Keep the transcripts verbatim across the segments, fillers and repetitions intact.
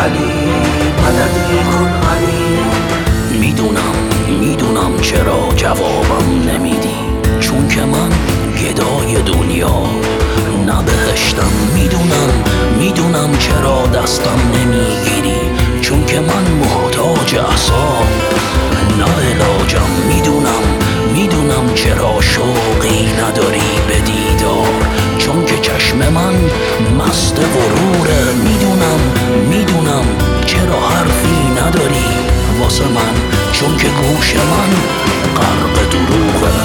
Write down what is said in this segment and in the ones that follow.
علی، مددی کن علی. میدونم میدونم چرا جوابم نمیدی، چون که من گدای دنیا نه بهشتم. میدونم میدونم چرا دستم نمیگیری، چون که من محتاج اعصاب نه علاجم. میدونم میدونم چرا شوقی نداری به دیدار، چون که چشم من مست غروره. میدونم میدونم چرا حرفی نداری واسه من، چون که گوش من غرق دروغه.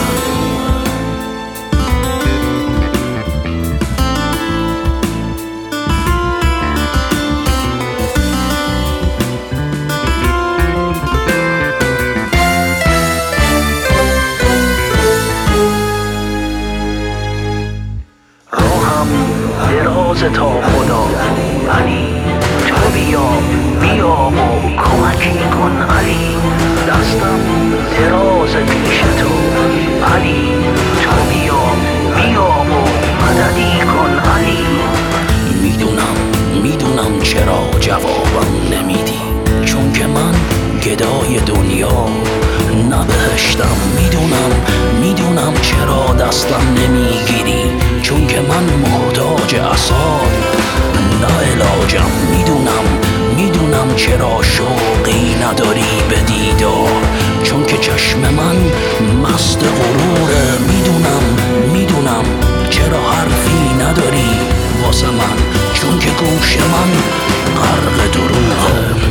دراز تا خدا علی، تو بیا بیا و کمکی کن علی. دستم دراز پیش تو علی، تو بیا بیا و مددی کن علی. میدونم میدونم چرا جوابم نمیدی، چون که من گدای دنیا نه بهشتم. میدونم میدونم چرا دستم نمیگیری، چون که من محتاج اعصاب نه علاجم. میدونم میدونم چرا شوقی نداری به دیدار، چون که چشم من مست غروره. میدونم میدونم چرا حرفی نداری واسه من، چون که گوش من غرق دروغه.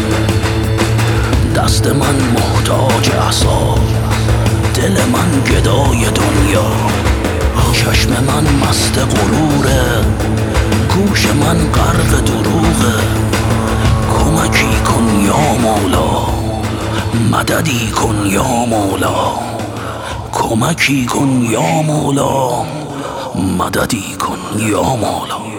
دست من محتاج اعصاب، دل من گدای دنیا، چشم من مست غروره، گوش من غرق دروغه. کمکی کن یا مولا، مددی کن یا مولا. کمکی کن یا مولا، مددی کن یا مولا.